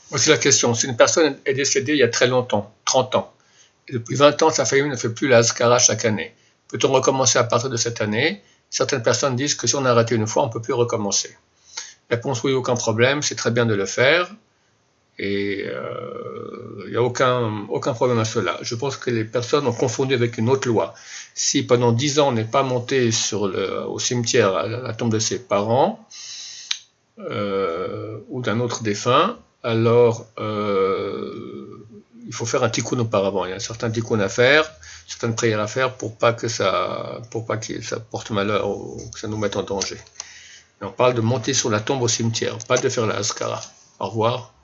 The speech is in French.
Voici la question. Si une personne est décédée il y a très longtemps, 30 ans, et depuis 20 ans, sa famille ne fait plus la Haskara chaque année, peut-on recommencer à partir de cette année? Certaines personnes disent que si on a arrêté une fois, on ne peut plus recommencer. Réponse oui, aucun problème, c'est très bien de le faire. Et il n'y a aucun problème à cela. Je pense que les personnes ont confondu avec une autre loi. Si pendant 10 ans on n'est pas monté au cimetière à la tombe de ses parents ou d'un autre défunt, alors il faut faire un tikkun auparavant. Il y a un certain tikkun à faire, certaines prières à faire pour pas que ça porte malheur ou que ça nous mette en danger. Et on parle de monter sur la tombe au cimetière, pas de faire la haskara. Au revoir.